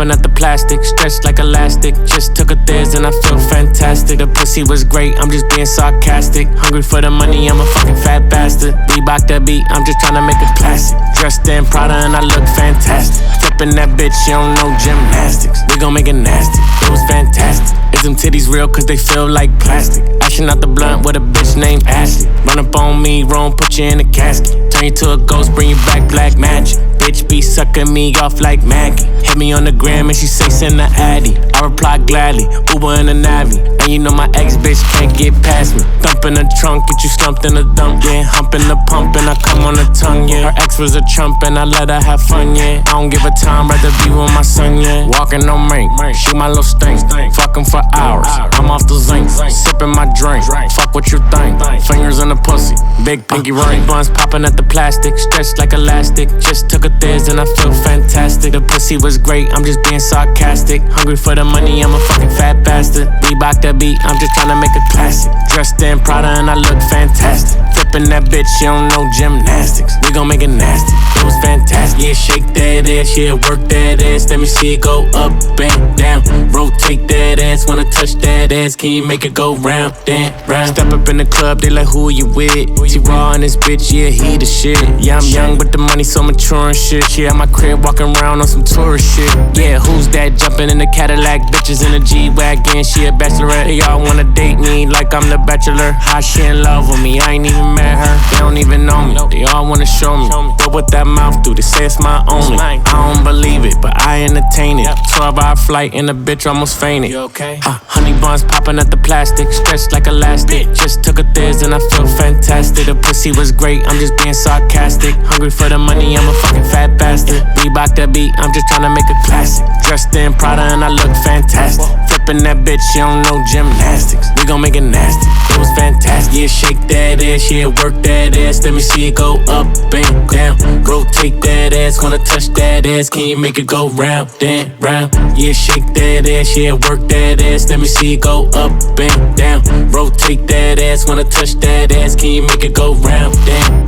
popping at the plastic, stretched like elastic. Just took a Thiz and I feel fantastic. The pussy was great, I'm just being sarcastic. Hungry for the money, I'm a fucking fat bastard. Reebok that beat, I'm just tryna make it classic. Dressed in Prada and I look fantastic. Flipping that bitch, you don't know gymnastics. We gon' make it nasty, it was fantastic. Is them titties real cause they feel like plastic? Ashing out the blunt with a bitch named Ashley. Run up on me, wrong, put you in a casket. Turn you to a ghost, bring you back black magic. Bitch be sucking me off like Maggie. Hit me on the gram and she say send the Addy. I reply gladly, Uber in a Navi. And you know my ex bitch can't get past me. Thump in the trunk, get you slumped in the dump, yeah. Hump in the pump and I come on the tongue, yeah. Her ex was a chump and I let her have fun, yeah. I don't give a time, rather be with my son, yeah. Walking on mink, shoot my little stink. Fucking for hours, I'm off the zinc. Sipping my drink, fuck what you think. Fingers in the pussy, big pinky ring. Buns popping at the plastic, stretched like elastic. Just took a Thiz and I feel fantastic. The pussy was great, I'm just being sarcastic. Hungry for the money, I'm a fucking fat bastard. Reebok that beat, I'm just tryna make it classic. Dressed in Prada and I look fantastic. Flipping that bitch, you don't know gymnastics. We gon' make it nasty, it was fantastic. Yeah, shake that ass, yeah, work that ass. Let me see it go up and down. Rotate that ass, wanna touch that ass. Can you make it go round and round? Step up in the club, they like, who you with? T-Raw and this bitch, yeah, he the shit. Yeah, I'm young, but the money so mature and shit. She at my crib, walking around on some tourist shit. Yeah, who's that jumping in the Cadillac? Bitches in the G-Wagon, she a bachelorette. They all wanna date me like I'm the bachelor. How she in love with me, I ain't even met her. They don't even know me, they all wanna show me. But what that mouth do, they say it's my only. I don't believe it, but I entertain it. 12-hour flight and the bitch almost fainted. Honey buns popping at the plastic, stretched like elastic. Just took a Thiz and I feel fantastic. The pussy was great, I'm just being sarcastic. Hungry for the money, I'm a fucking fat bastard. Reebok that beat, I'm just tryna make it classic. Dressed in Prada and I look fantastic. Flipping that bitch, you don't know gymnastics. We gon' make it nasty, it was fantastic. Yeah, shake that ass, yeah, work that ass. Let me see it go up and down. Rotate that ass, wanna touch that ass. Can you make it go round and round? Yeah, shake that ass, yeah, work that ass. Let me see it go up and down. Rotate that ass, wanna touch that ass. Can you make it go round and